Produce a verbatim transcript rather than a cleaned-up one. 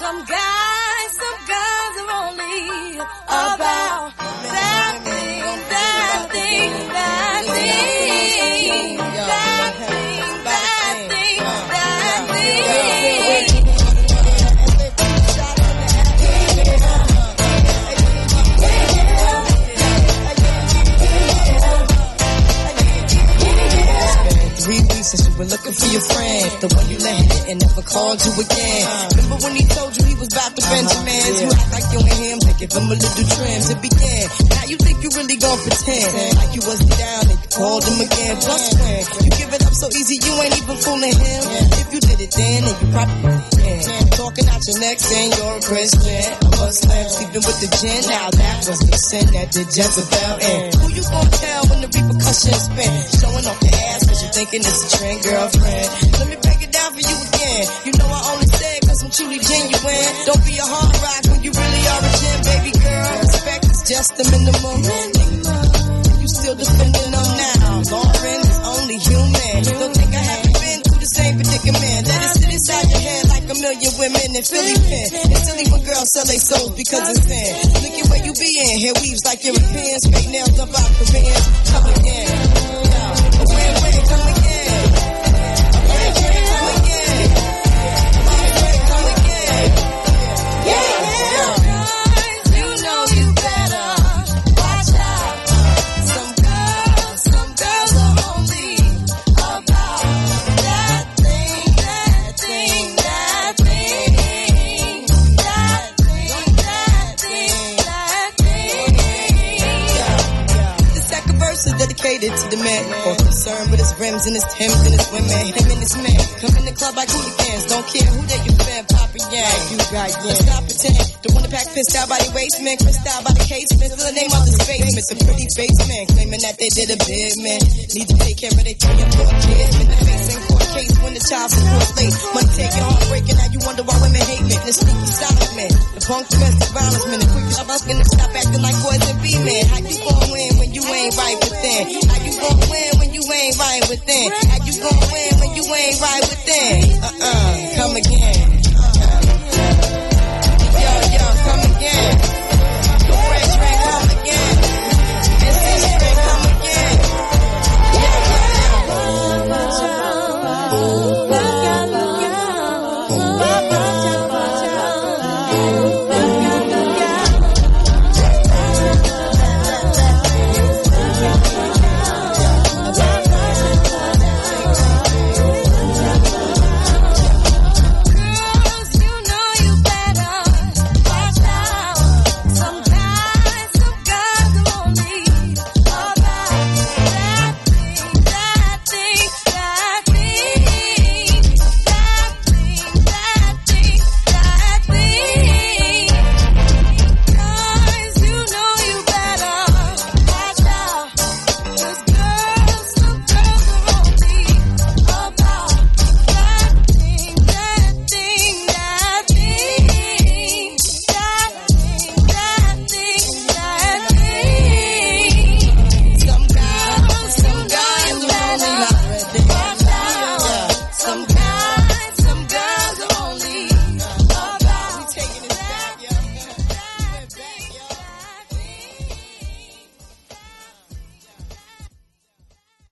Some guys, some guys are only about that thing, that thing, that thing, that thing, that thing, that thing. Three weeks since you were looking for your friend, the one you let hit and never called you again. Remember when he told you he was about to Benjamins? You act like you ain't him, to give him a little trim to begin. Now you think you really gon' pretend like you wasn't down and you called him again. Plus when you give it up so easy, you ain't even fooling him. If you did it then, then you probably can. Talking out your neck saying you're a Christian, a Muslim, sleeping with the gin. Now that was the sin that did Jezebel in. Who you gon' tell when the repercussions spin? Showing off the ass cause you thinking it's a trend, girlfriend. Let me break it down for you again. You know I only say it cause I'm truly genuine. Don't be a hard rock when you really are a gem, baby girl. Respect is just the minimum. You still defending them now. Lauren is only human. Don't think I haven't been through the same predicament. Let it sit inside your head like a million women in Philly pen. It's silly when girls sell their souls because it's sin. Look at where you be in. Hair weaves like Europeans. Fake nails up out Koreans. Come again. A win-win, come again. A win-win, come again. A win-win, come again. Yeah, yeah. You know you better watch out. Some girls, some girls are only about that thing, that thing, that thing, that thing, that thing, that thing. The second verse is dedicated to the man, more concerned with his rims and his Timbs and his women. Him and his men come in the club like hooligans. Don't care who they you fan, Papa Yang. You got yeah. Stop pretend. The one that pack pissed out by the waistman, crissed out by the casement. Still the name of this basement. It's a pretty basement, claiming that they did a bid, man. Need to take care of their three and four kids. Been the face in court case when the child support's late. Money taking, heartbreaking. Now you wonder why women hate men. The sneaky silent man, the punk domestic violence man. The quick job asking to stop acting like boys and be men. How you gon' win when you ain't right within? How you gon' win when you ain't right within? How you gon' win when you ain't right within? Uh-uh, come again.